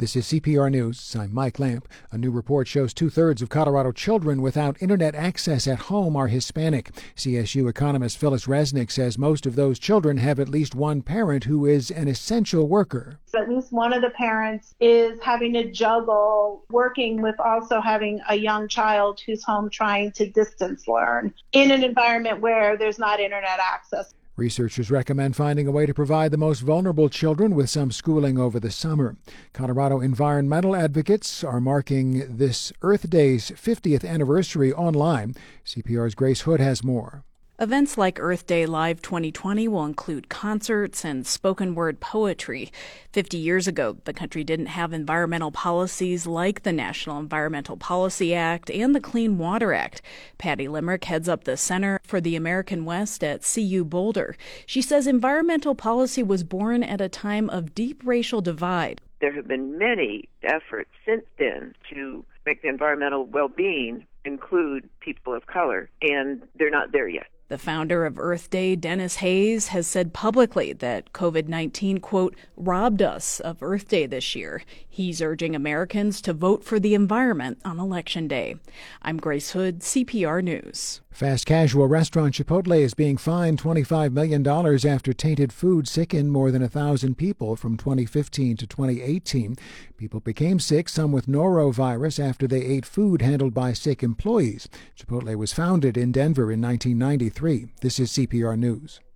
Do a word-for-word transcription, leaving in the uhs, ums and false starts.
This is C P R News. I'm Mike Lamp. A new report shows two-thirds of Colorado children without internet access at home are Hispanic. C S U economist Phyllis Resnick says most of those children have at least one parent who is an essential worker. So at least one of the parents is having to juggle working with also having a young child who's home trying to distance learn in an environment where there's not internet access. Researchers recommend finding a way to provide the most vulnerable children with some schooling over the summer. Colorado environmental advocates are marking this Earth Day's fiftieth anniversary online. C P R's Grace Hood has more. Events like Earth Day Live twenty twenty will include concerts and spoken word poetry. Fifty years ago, the country didn't have environmental policies like the National Environmental Policy Act and the Clean Water Act. Patty Limerick heads up the Center for the American West at C U Boulder. She says environmental policy was born at a time of deep racial divide. There have been many efforts since then to make the environmental well-being include people of color, and they're not there yet. The founder of Earth Day, Dennis Hayes, has said publicly that COVID nineteen, quote, robbed us of Earth Day this year. He's urging Americans to vote for the environment on Election Day. I'm Grace Hood, C P R News. Fast casual restaurant Chipotle is being fined twenty-five million dollars after tainted food sickened more than one thousand people from twenty fifteen to twenty eighteen. People became sick, some with norovirus, after they ate food handled by sick employees. Chipotle was founded in Denver in nineteen ninety-three. This is C P R News.